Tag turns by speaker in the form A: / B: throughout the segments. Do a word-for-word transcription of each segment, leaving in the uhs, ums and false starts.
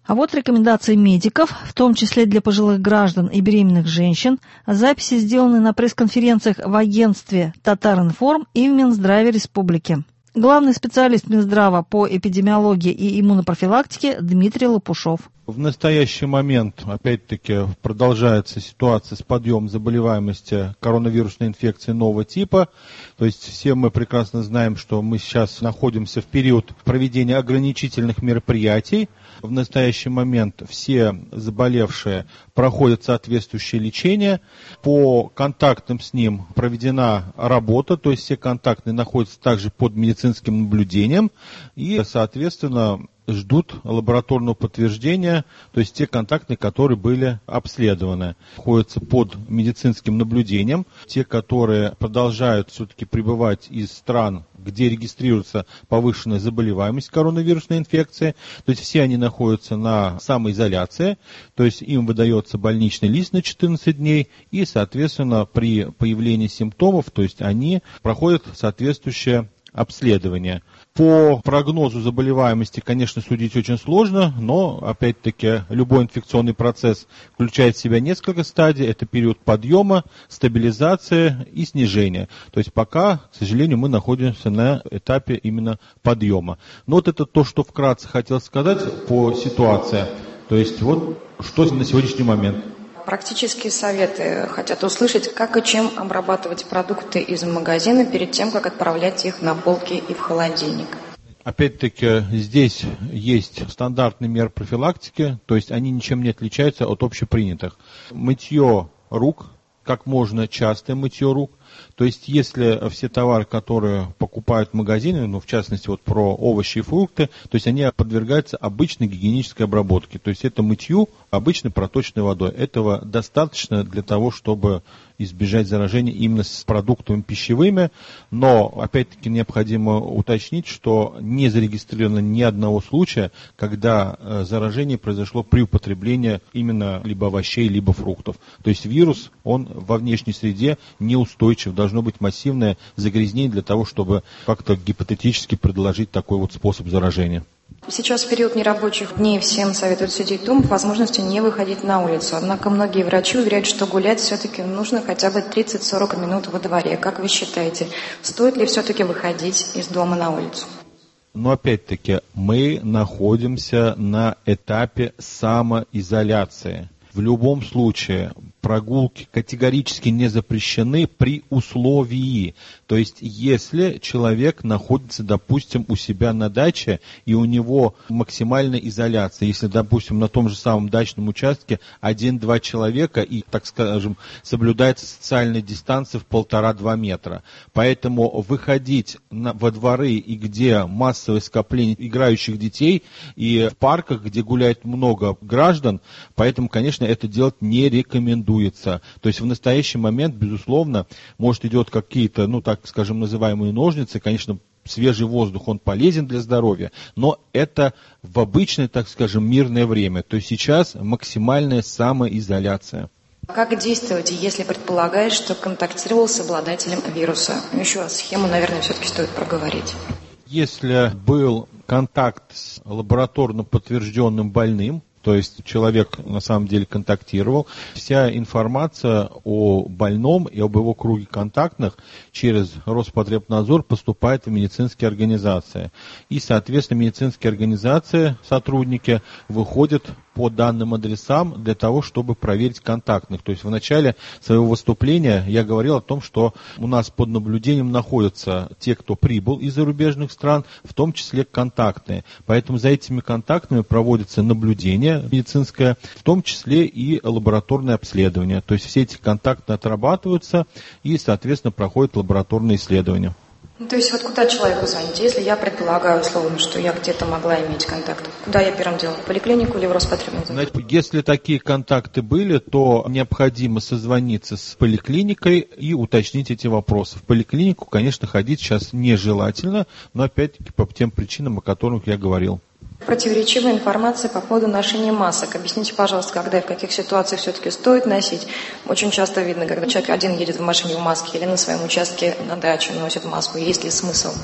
A: А вот рекомендации медиков, в том числе для пожилых граждан и беременных женщин, записи сделаны на пресс-конференциях в агентстве «Татаринформ» и в Минздраве Республики. Главный специалист Минздрава по эпидемиологии и иммунопрофилактике Дмитрий Лопушов.
B: В настоящий момент, опять-таки, продолжается ситуация с подъемом заболеваемости коронавирусной инфекции нового типа. То есть все мы прекрасно знаем, что мы сейчас находимся в период проведения ограничительных мероприятий. В настоящий момент все заболевшие проходят соответствующее лечение. По контактным с ним проведена работа, то есть все контактные находятся также под медицинским наблюдением и, соответственно, ждут лабораторного подтверждения, то есть те контактные, которые были обследованы, находятся под медицинским наблюдением. Те, которые продолжают все-таки пребывать из стран, где регистрируется повышенная заболеваемость коронавирусной инфекции, то есть все они находятся на самоизоляции, то есть им выдается больничный лист на четырнадцать дней, и, соответственно, при появлении симптомов, то есть они проходят соответствующее обследование. По прогнозу заболеваемости, конечно, судить очень сложно, но, опять-таки, любой инфекционный процесс включает в себя несколько стадий. Это период подъема, стабилизации и снижения. То есть пока, к сожалению, мы находимся на этапе именно подъема. Но вот это то, что вкратце хотел сказать по ситуации. То есть вот что на сегодняшний момент.
C: Практические советы хотят услышать, как и чем обрабатывать продукты из магазина перед тем, как отправлять их на полки и в холодильник.
B: Опять-таки, здесь есть стандартные меры профилактики, то есть они ничем не отличаются от общепринятых. Мытье рук, как можно частое мытье рук. То есть, если все товары, которые покупают в магазине, ну, в частности, вот про овощи и фрукты, то есть они подвергаются обычной гигиенической обработке. То есть, это мытью обычной проточной водой. Этого достаточно для того, чтобы избежать заражения именно с продуктами пищевыми. Но, опять-таки, необходимо уточнить, что не зарегистрировано ни одного случая, когда заражение произошло при употреблении именно либо овощей, либо фруктов. То есть, вирус, он во внешней среде неустойчив. Должно быть массивное загрязнение для того, чтобы как-то гипотетически предложить такой вот способ заражения.
C: Сейчас в период нерабочих дней всем советуют сидеть дома, по возможности не выходить на улицу. Однако многие врачи уверяют, что гулять все-таки нужно хотя бы тридцать-сорок минут во дворе. Как вы считаете, стоит ли все-таки выходить из дома на улицу?
B: Но опять-таки мы находимся на этапе самоизоляции. В любом случае прогулки категорически не запрещены при условии. То есть, если человек находится, допустим, у себя на даче, и у него максимальная изоляция, если, допустим, на том же самом дачном участке один-два человека, и, так скажем, соблюдается социальная дистанция в полтора-два метра. Поэтому выходить на, во дворы, и где массовое скопление играющих детей, и в парках, где гуляет много граждан, поэтому, конечно, это делать не рекомендуется. То есть в настоящий момент, безусловно, может идет какие-то, ну так скажем, называемые ножницы, конечно, свежий воздух, он полезен для здоровья, но это в обычное, так скажем, мирное время. То есть сейчас максимальная самоизоляция.
C: Как действовать, если предполагаешь, что контактировал с обладателем вируса? Еще раз схему, наверное, все-таки стоит проговорить.
B: Если был контакт с лабораторно подтвержденным больным, то есть человек на самом деле контактировал, вся информация о больном и об его круге контактных через Роспотребнадзор поступает в медицинские организации. И, соответственно, медицинские организации, сотрудники, выходят по данным адресам для того, чтобы проверить контактных. То есть в начале своего выступления я говорил о том, что у нас под наблюдением находятся те, кто прибыл из зарубежных стран, в том числе контактные. Поэтому за этими контактными проводится наблюдение медицинское, в том числе и лабораторное обследование. То есть все эти контакты отрабатываются и, соответственно, проходят лабораторные исследования.
C: Ну, то есть вот куда человеку звонить? Если я предполагаю условно, что я где-то могла иметь контакт, куда я первым делом? В поликлинику или в Роспотребнадзор?
B: Знаете, если такие контакты были, то необходимо созвониться с поликлиникой и уточнить эти вопросы. В поликлинику, конечно, ходить сейчас нежелательно, но опять-таки по тем причинам, о которых я говорил.
C: Противоречивая информация по поводу ношения масок. Объясните, пожалуйста, когда и в каких ситуациях все-таки стоит носить. Очень часто видно, когда человек один едет в машине в маске или на своем участке на даче носит маску. Есть ли смысл?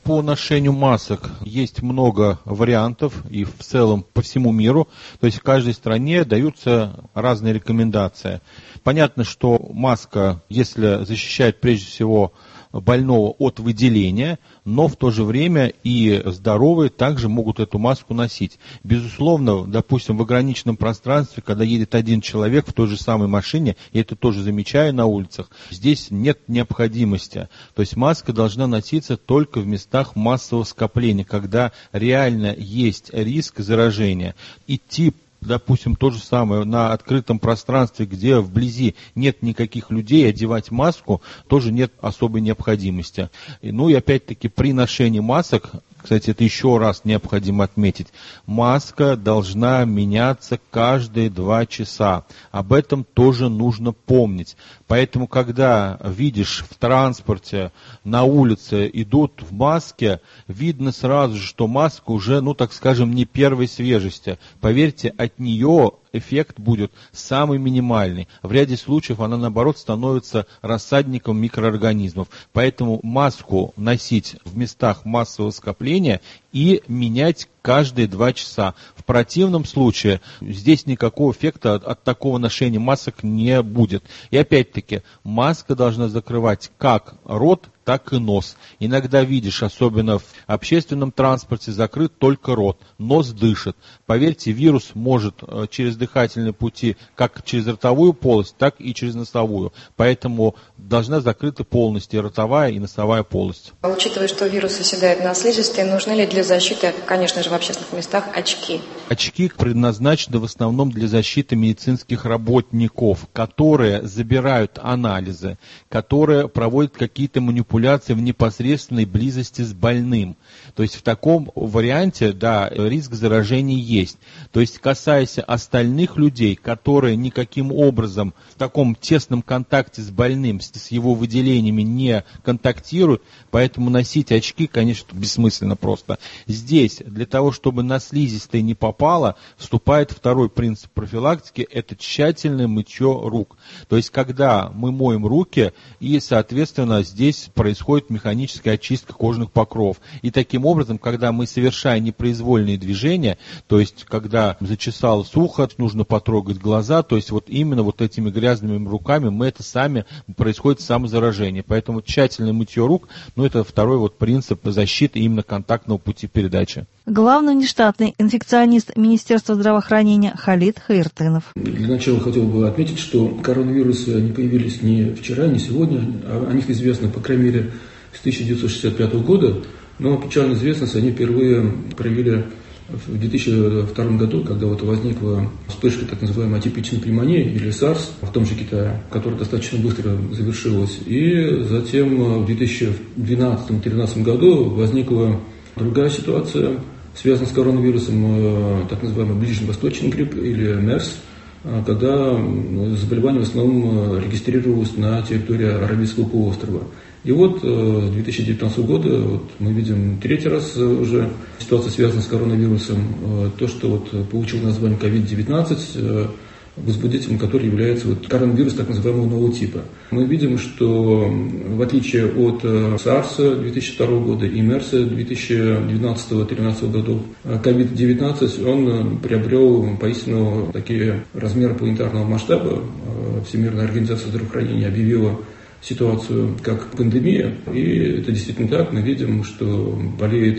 B: По ношению масок есть много вариантов и в целом по всему миру. То есть в каждой стране даются разные рекомендации. Понятно, что маска, если защищает прежде всего больного от выделения, но в то же время и здоровые также могут эту маску носить. Безусловно, допустим, в ограниченном пространстве, когда едет один человек в той же самой машине, я это тоже замечаю на улицах, здесь нет необходимости. То есть маска должна носиться только в местах массового скопления, когда реально есть риск заражения. Идти, допустим, то же самое на открытом пространстве, где вблизи нет никаких людей, одевать маску тоже нет особой необходимости. Ну и опять-таки при ношении масок, кстати, это еще раз необходимо отметить, маска должна меняться каждые два часа. Об этом тоже нужно помнить. Поэтому, когда видишь в транспорте, на улице идут в маске, видно сразу же, что маска уже, ну так скажем, не первой свежести. Поверьте, от нее эффект будет самый минимальный. В ряде случаев она, наоборот, становится рассадником микроорганизмов. Поэтому маску носить в местах массового скопления и менять каждые два часа. В противном случае здесь никакого эффекта от, от такого ношения масок не будет. И опять-таки, маска должна закрывать как рот, так и нос. Иногда видишь, особенно в общественном транспорте, закрыт только рот, нос дышит. Поверьте, вирус может через дыхательные пути как через ротовую полость, так и через носовую. Поэтому должна закрыта полностью ротовая и носовая полость.
C: Учитывая, что вирус оседает на слизистой, нужны ли для защиты, конечно же, в общественных местах очки?
B: Очки предназначены в основном для защиты медицинских работников, которые забирают анализы, которые проводят какие-то манипуляции в непосредственной близости с больным. То есть в таком варианте, да, риск заражения есть. То есть касаясь остальных людей, которые никаким образом в таком тесном контакте с больным, с его выделениями не контактируют, поэтому носить очки, конечно, бессмысленно просто. Здесь для того, чтобы на слизистой не попало, вступает второй принцип профилактики, это тщательное мытье рук. То есть когда мы моем руки, и, соответственно, здесь происходит механическая очистка кожных покровов. И таким образом, когда мы совершаем непроизвольные движения, то есть когда зачесал ухо, нужно потрогать глаза, то есть вот именно вот этими грязными руками мы это сами, происходит самозаражение. Поэтому тщательное мытье рук, ну это второй вот принцип защиты именно контактного пути передачи.
A: Главный внештатный инфекционист Министерства здравоохранения Халид Хаиртынов.
D: Для начала хотел бы отметить, что коронавирусы не появились ни вчера, ни сегодня. О них известно, по крайней мере, с тысяча девятьсот шестьдесят пятого года. Но печальная известность они впервые проявили в две тысячи втором году, когда вот возникла вспышка так называемой атипичной пневмонии, или SARS, в том же Китае, которая достаточно быстро завершилась. И затем в две тысячи двенадцатом-тринадцатом году возникла другая ситуация, связанная с коронавирусом, так называемый ближневосточный грипп или мерс, когда заболевание в основном регистрировалось на территории Аравийского полуострова. И вот с две тысячи девятнадцатого года вот, мы видим третий раз уже ситуация, связанная с коронавирусом, то, что вот получил название ковид девятнадцать, возбудителем который является вот коронавирус так называемого нового типа. Мы видим, что в отличие от SARS две тысячи второго года и мерс две тысячи двенадцатого-тринадцатого годов, ковид девятнадцать он приобрел поистину такие размеры планетарного масштаба. Всемирная организация здравоохранения объявила ситуацию как пандемия, и это действительно так. Мы видим, что болеет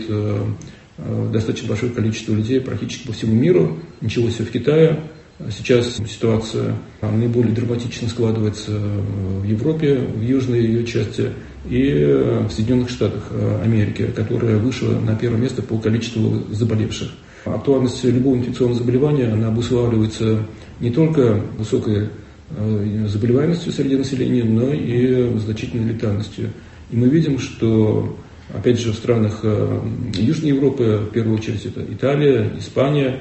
D: достаточно большое количество людей практически по всему миру, началось все в Китае. Сейчас ситуация наиболее драматично складывается в Европе, в южной ее части, и в Соединенных Штатах Америки, которая вышла на первое место по количеству заболевших. Актуальность любого инфекционного заболевания она обуславливается не только высокой заболеваемостью среди населения, но и значительной летальностью. И мы видим, что, опять же, в странах Южной Европы, в первую очередь это Италия, Испания,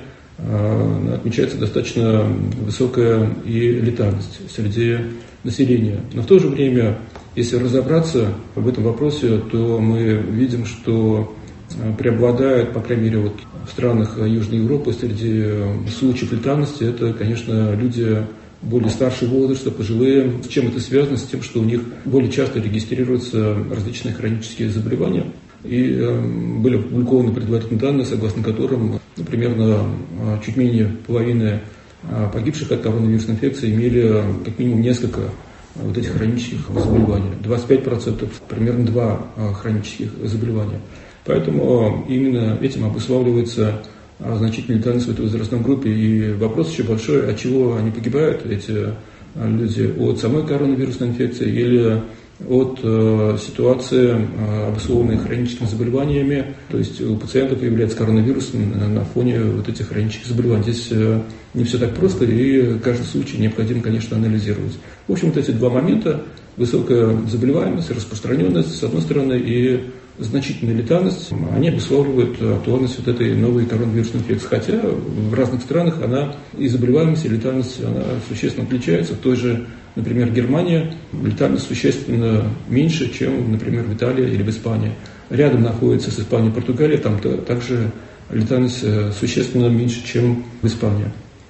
D: отмечается достаточно высокая и летальность среди населения. Но в то же время, если разобраться в этом вопросе, то мы видим, что преобладает, по крайней мере, вот в странах Южной Европы среди случаев летальности, это, конечно, люди более старшего возраста, пожилые. С чем это связано? С тем, что у них более часто регистрируются различные хронические заболевания. И были опубликованы предварительные данные, согласно которым, ну, примерно чуть менее половины погибших от коронавирусной инфекции имели как минимум несколько вот этих хронических заболеваний. двадцать пять процентов примерно два хронических заболевания. Поэтому именно этим обуславливается значительная летальность в этой возрастной группе. И вопрос еще большой, от чего они погибают, эти люди, от самой коронавирусной инфекции или от э, ситуации, э, обусловленной хроническими заболеваниями. То есть у пациентов появляется коронавирус на, на фоне вот этих хронических заболеваний. Здесь э, не все так просто, и каждый случай необходимо, конечно, анализировать. В общем, вот эти два момента: высокая заболеваемость, распространенность, с одной стороны, и значительная летальность, они обуславливают актуальность вот этой новой коронавирусной инфекции. Хотя в разных странах она и заболеваемость, и летальность она существенно отличается. В той же, например, Германии летальность существенно меньше, чем, например, в Италии или в Испании. Рядом находится с Испанией Португалия, там также летальность существенно меньше, чем в Испании.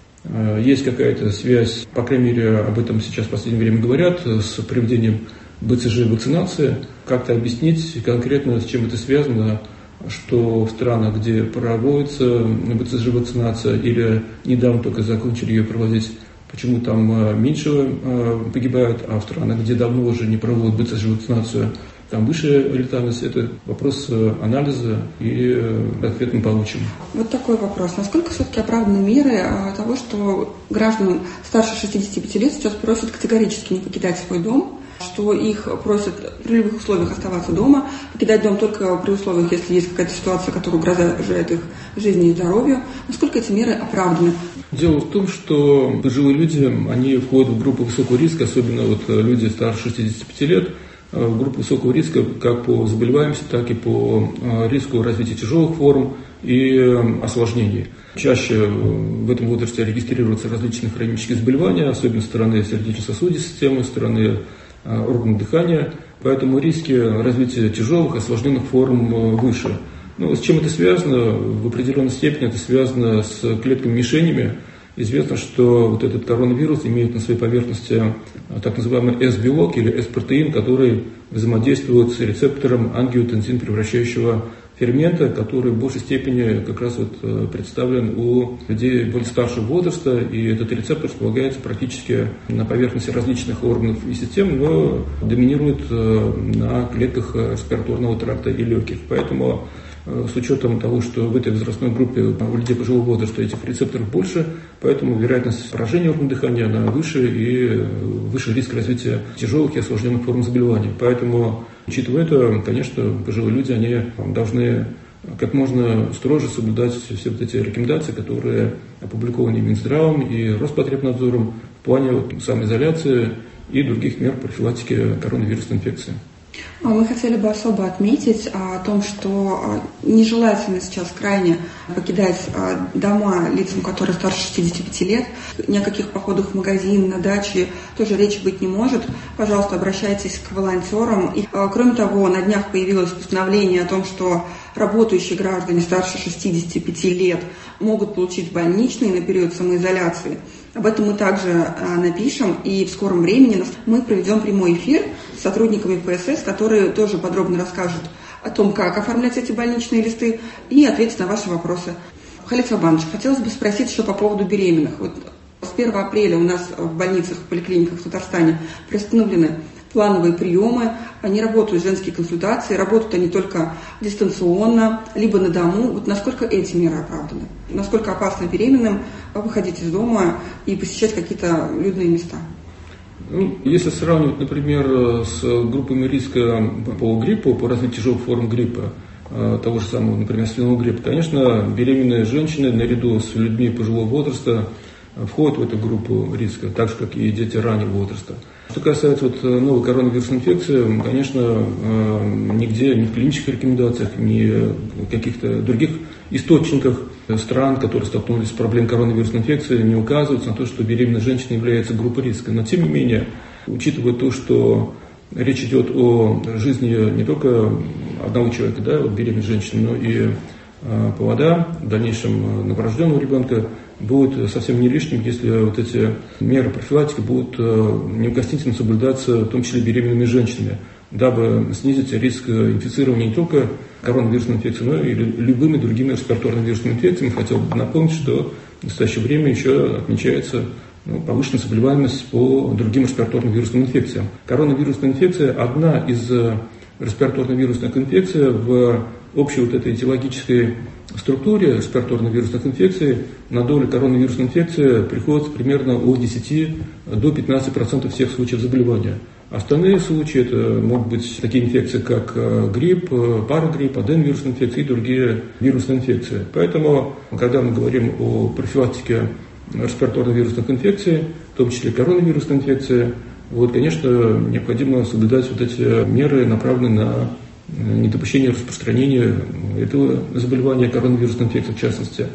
D: Есть какая-то связь, по крайней мере, об этом сейчас в последнее время говорят, с проведением бэ цэ жэ вакцинации. Как-то объяснить конкретно, с чем это связано, что в странах, где проводится бэ цэ жэ вакцинация или недавно только закончили ее проводить, почему там меньше погибают, а в странах, где давно уже не проводят бэ цэ жэ вакцинацию, там выше летальность. Это вопрос анализа, и ответ мы получим.
E: Вот такой вопрос. Насколько все-таки оправданы меры того, что граждан старше шестидесяти пяти лет сейчас просят категорически не покидать свой дом, что их просят при любых условиях оставаться дома, покидать дом только при условиях, если есть какая-то ситуация, которая угрожает их жизни и здоровью? Насколько эти меры оправданы?
D: Дело в том, что пожилые люди, они входят в группу высокого риска, особенно вот люди старше шестидесяти пяти лет, в группу высокого риска как по заболеваемости, так и по риску развития тяжелых форм и осложнений. Чаще в этом возрасте регистрируются различные хронические заболевания, особенно со стороны сердечно-сосудистой системы, со стороны органов дыхания, поэтому риски развития тяжелых, осложненных форм выше. Ну, с чем это связано? В определенной степени это связано с клетками-мишенями. Известно, что вот этот коронавирус имеет на своей поверхности так называемый эс-белок или эс-протеин, который взаимодействует с рецептором ангиотензин превращающего фермента, который в большей степени как раз вот представлен у людей более старшего возраста, и этот рецептор располагается практически на поверхности различных органов и систем, но доминирует на клетках респираторного тракта и легких. Поэтому с учетом того, что в этой возрастной группе у людей пожилого возраста этих рецепторов больше, поэтому вероятность поражения органов дыхания она выше и выше риск развития тяжелых и осложненных форм заболеваний. Поэтому, учитывая это, конечно, пожилые люди они должны как можно строже соблюдать все вот эти рекомендации, которые опубликованы Минздравом и Роспотребнадзором в плане вот самоизоляции и других мер профилактики коронавирусной инфекции.
E: Мы хотели бы особо отметить о том, что нежелательно сейчас крайне покидать дома лицам, которые старше шестидесяти пяти лет. Ни о каких походах в магазин, на даче тоже речи быть не может. Пожалуйста, обращайтесь к волонтерам. И, кроме того, на днях появилось постановление о том, что работающие граждане старше шестидесяти пяти лет могут получить больничные на период самоизоляции. Об этом мы также напишем, и в скором времени мы проведем прямой эфир с сотрудниками пэ эс эс, которые тоже подробно расскажут о том, как оформлять эти больничные листы, и ответят на ваши вопросы. Халид Сабанович, хотелось бы спросить еще по поводу беременных. Вот с первого апреля у нас в больницах, в поликлиниках в Татарстане приостановлены плановые приемы, они работают женские консультации, работают они только дистанционно, либо на дому. Вот насколько эти меры оправданы? Насколько опасно беременным выходить из дома и посещать какие-то людные места?
D: Ну, если сравнивать, например, с группами риска по гриппу, по развитию тяжелых форм гриппа, того же самого, например, свиного гриппа, конечно, беременные женщины наряду с людьми пожилого возраста входят в эту группу риска, так же, как и дети раннего возраста. Что касается вот новой коронавирусной инфекции, конечно, нигде, ни в клинических рекомендациях, ни в каких-то других источниках стран, которые столкнулись с проблемой коронавирусной инфекции, не указывается на то, что беременная женщина является группой риска. Но тем не менее, учитывая то, что речь идет о жизни не только одного человека, да, вот беременной женщины, но и повода в дальнейшем новорожденного ребенка, будет совсем не лишним, если вот эти меры профилактики будут неукоснительно соблюдаться, в том числе беременными женщинами. дабы снизить риск инфицирования не только коронавирусной инфекцией, но и любыми другими респираторными вирусными инфекциями. Хотел бы напомнить, что в настоящее время еще отмечается ну, повышенная заболеваемость по другим респираторным вирусным инфекциям. Коронавирусная инфекция – одна из респираторно-вирусных инфекций в общей вот этой этиологической структуре респираторно-вирусных инфекций. На долю коронавирусной инфекции приходится примерно от десяти до пятнадцати процентов всех случаев заболевания. Остальные случаи это могут быть такие инфекции, как грипп, парагрипп, аденовирусная инфекция и другие вирусные инфекции. Поэтому, когда мы говорим о профилактике респираторно-вирусных инфекций, в том числе коронавирусной инфекции, вот, конечно, необходимо соблюдать вот эти меры, направленные на недопущение распространения этого заболевания, коронавирусной инфекции в частности,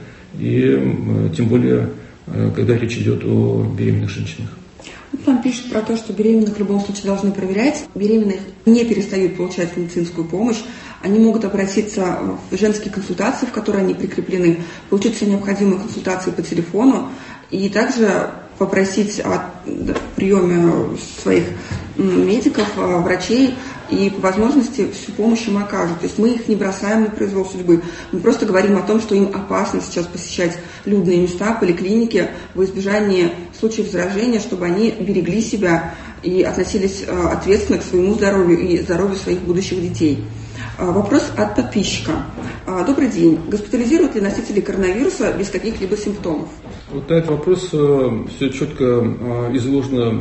D: и тем более, когда речь идет о беременных женщинах.
E: Вот нам пишут про то, что беременных в любом случае должны проверять. Беременных не перестают получать медицинскую помощь. Они могут обратиться в женские консультации, в которые они прикреплены, получить все необходимые консультации по телефону и также попросить о приеме своих медиков, врачей, и по возможности всю помощь им окажут. То есть мы их не бросаем на произвол судьбы. Мы просто говорим о том, что им опасно сейчас посещать людные места, поликлиники во избежание случаев заражения, чтобы они берегли себя и относились ответственно к своему здоровью и здоровью своих будущих детей. Вопрос от подписчика. Добрый день. Госпитализируют ли носители коронавируса без каких-либо симптомов?
D: Вот на этот вопрос все четко изложено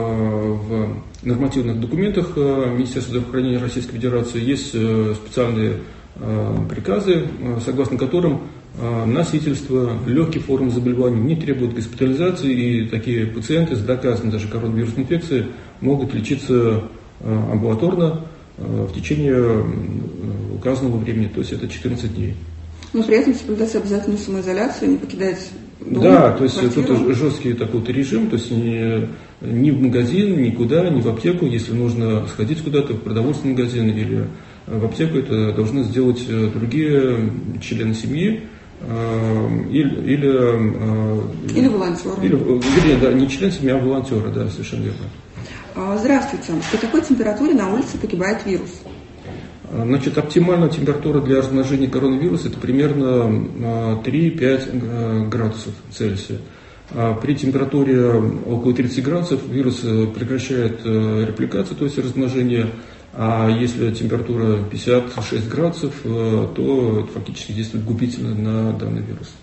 D: в нормативных документах Министерства здравоохранения Российской Федерации. Есть специальные приказы, согласно которым носительство легких форм заболеваний не требует госпитализации, и такие пациенты с доказанной даже коронавирусной инфекцией могут лечиться амбулаторно в течение указанного времени, то есть это четырнадцать дней.
E: Но при этом соблюдать обязательную самоизоляцию, не покидать дом,
D: да, то есть
E: квартиру.
D: тут жесткий такой вот режим, то есть ни, ни в магазин, никуда, ни в аптеку. Если нужно сходить куда-то в продовольственный магазин или в аптеку, это должны сделать другие члены семьи или, или,
E: или волонтеры.
D: Или, вернее, да, не член семьи, а волонтеры, да, совершенно верно.
E: Здравствуйте. При какой температуре на улице погибает вирус?
D: Значит, оптимальная температура для размножения коронавируса это примерно три-пять градусов Цельсия. При температуре около тридцати градусов вирус прекращает репликацию, то есть размножение. А если температура пятьдесят шесть градусов, то это фактически действует губительно на данный вирус.